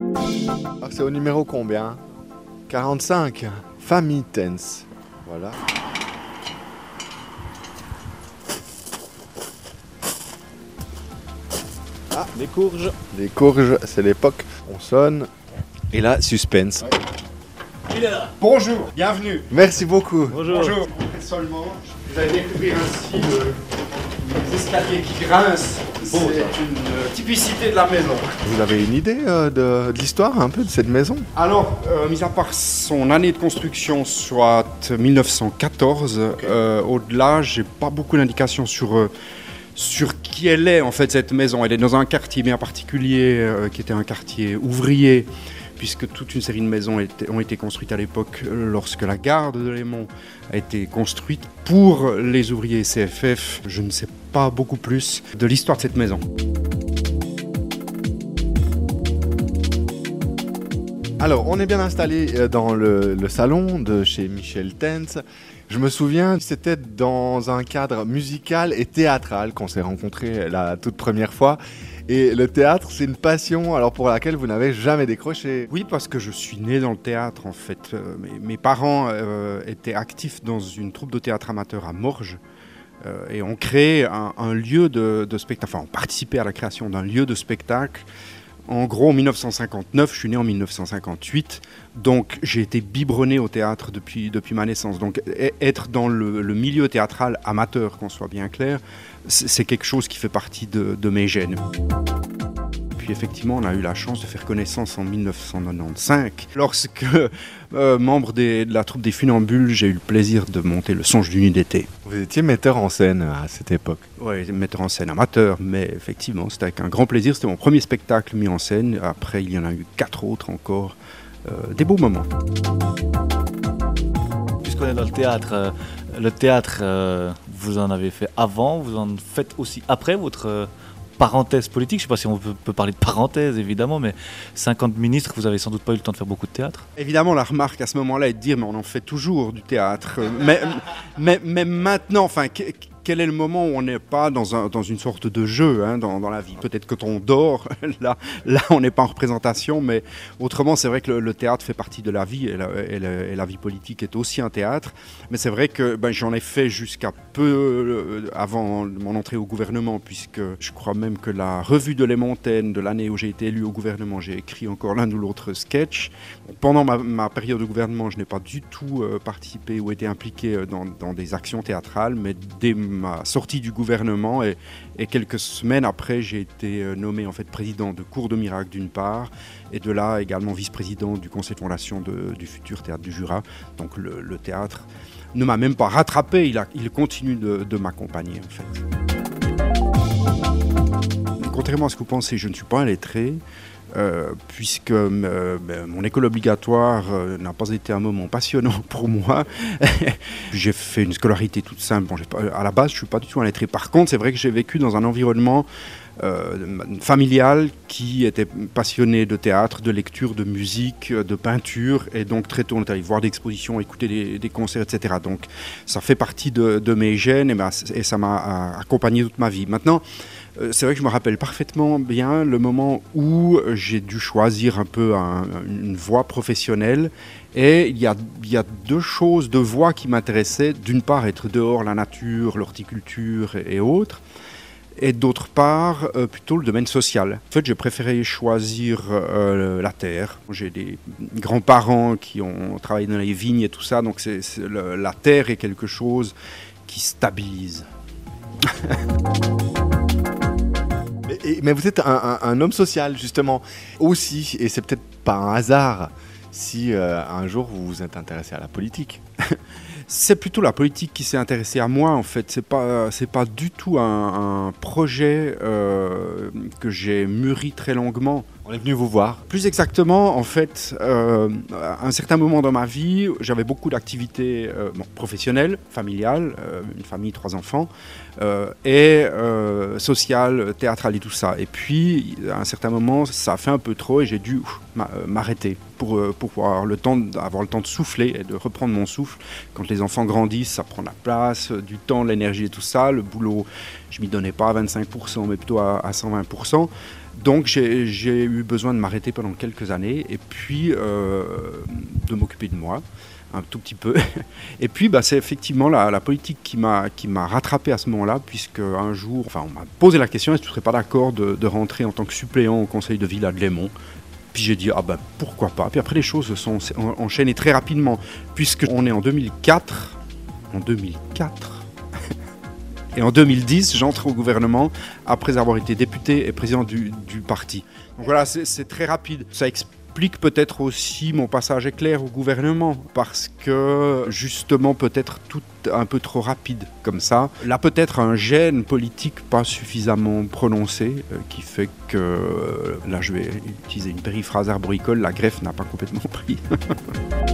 Ah, c'est au numéro combien? 45. Famille Tense. Voilà. Ah, les courges. Les courges, c'est l'époque. On sonne. Et là, suspense. Il est là. Bonjour, bienvenue. Merci beaucoup. Bonjour. Bonjour. Seulement, vous allez découvrir ainsi les escaliers qui grincent. C'est une typicité de la maison. Vous avez une idée de l'histoire un peu de cette maison? Alors, mis à part son année de construction, soit 1914, au-delà, j'ai pas beaucoup d'indications sur qui elle est en fait cette maison. Elle est dans un quartier bien particulier qui était un quartier ouvrier, puisque toute une série de maisons ont été construites à l'époque lorsque la gare de Delémont a été construite pour les ouvriers CFF. Je ne sais pas beaucoup plus de l'histoire de cette maison. Alors, on est bien installé dans le salon de chez Michel Tense. Je me souviens, c'était dans un cadre musical et théâtral qu'on s'est rencontrés la toute première fois. Et le théâtre, c'est une passion alors pour laquelle vous n'avez jamais décroché. Oui, parce que je suis né dans le théâtre en fait. Mes parents étaient actifs dans une troupe de théâtre amateur à Morges et ont créé un lieu de spectacle, enfin ont participé à la création d'un lieu de spectacle. En gros, en 1959, je suis né en 1958, donc j'ai été biberonné au théâtre depuis ma naissance. Donc être dans le milieu théâtral amateur, qu'on soit bien clair, c'est quelque chose qui fait partie de mes gènes. Puis effectivement, on a eu la chance de faire connaissance en 1995. Lorsque, membre de la troupe des Funambules, j'ai eu le plaisir de monter le Songe d'une nuit d'été. Vous étiez metteur en scène à cette époque. Oui, metteur en scène amateur, mais effectivement, c'était avec un grand plaisir. C'était mon premier spectacle mis en scène. Après, il y en a eu 4 autres encore. Des beaux moments. Puisqu'on est dans le théâtre, vous en avez fait avant, vous en faites aussi après votre parenthèse politique. Je ne sais pas si on peut parler de parenthèse, évidemment, mais 50 ministres, vous avez sans doute pas eu le temps de faire beaucoup de théâtre. Évidemment, la remarque à ce moment-là est de dire, mais on en fait toujours du théâtre. mais maintenant, enfin, quel est le moment où on n'est pas dans une sorte de jeu dans la vie? Peut-être que quand on dort, là on n'est pas en représentation, mais autrement, c'est vrai que le théâtre fait partie de la vie et la vie politique est aussi un théâtre. Mais c'est vrai que j'en ai fait jusqu'à peu avant mon entrée au gouvernement, puisque je crois même que la revue de Les Montaigne de l'année où j'ai été élu au gouvernement, j'ai écrit encore l'un ou l'autre sketch. Pendant ma période de gouvernement, je n'ai pas du tout participé ou été impliqué dans des actions théâtrales, mais dès ma sortie du gouvernement et quelques semaines après, j'ai été nommé en fait président de Cours de Miracle d'une part, et de là également vice-président du conseil de fondation du futur Théâtre du Jura. Donc le théâtre ne m'a même pas rattrapé, il continue de m'accompagner en fait. Contrairement à ce que vous pensez, je ne suis pas un lettré. Puisque mon école obligatoire n'a pas été un moment passionnant pour moi. J'ai fait une scolarité toute simple. À la base, je ne suis pas du tout un lettré. Par contre, c'est vrai que j'ai vécu dans un environnement familial qui était passionné de théâtre, de lecture, de musique, de peinture. Et donc très tôt, on est allé voir des expositions, écouter des concerts, etc. Donc ça fait partie de mes gènes et ça m'a accompagné toute ma vie. Maintenant, c'est vrai que je me rappelle parfaitement bien le moment où j'ai dû choisir un peu une voie professionnelle. Et il y a 2 choses, 2 voies qui m'intéressaient. D'une part, être dehors, la nature, l'horticulture et autres. Et d'autre part, plutôt le domaine social. En fait, j'ai préféré choisir la terre. J'ai des grands-parents qui ont travaillé dans les vignes et tout ça. Donc la terre est quelque chose qui stabilise. Mais vous êtes un homme social, justement, aussi, et c'est peut-être pas un hasard si un jour vous vous êtes intéressé à la politique. C'est plutôt la politique qui s'est intéressée à moi, en fait. C'est pas du tout un projet que j'ai mûri très longuement. On est venu vous voir. Plus exactement, en fait, à un certain moment dans ma vie, j'avais beaucoup d'activités professionnelles, familiales, une famille, 3 enfants, et sociales, théâtrales et tout ça. Et puis, à un certain moment, ça a fait un peu trop et j'ai dû m'arrêter pour avoir le temps de souffler et de reprendre mon souffle. Quand les enfants grandissent, ça prend la place, du temps, l'énergie et tout ça. Le boulot, je m'y donnais pas à 25%, mais plutôt à 120%. Donc j'ai eu besoin de m'arrêter pendant quelques années et puis de m'occuper de moi un tout petit peu. Et puis c'est effectivement la politique qui m'a rattrapé à ce moment-là, puisque un jour, on m'a posé la question: est-ce que tu ne serais pas d'accord de rentrer en tant que suppléant au conseil de ville à Glémont? Puis j'ai dit pourquoi pas. Puis après les choses se sont enchaînées très rapidement, puisqu'on est en 2004. Et en 2010, j'entre au gouvernement après avoir été député et président du parti. Donc voilà, c'est très rapide. Ça explique peut-être aussi mon passage éclair au gouvernement, parce que justement peut-être tout un peu trop rapide comme ça. Là peut-être un gène politique pas suffisamment prononcé qui fait que, là je vais utiliser une périphrase arboricole, la greffe n'a pas complètement pris.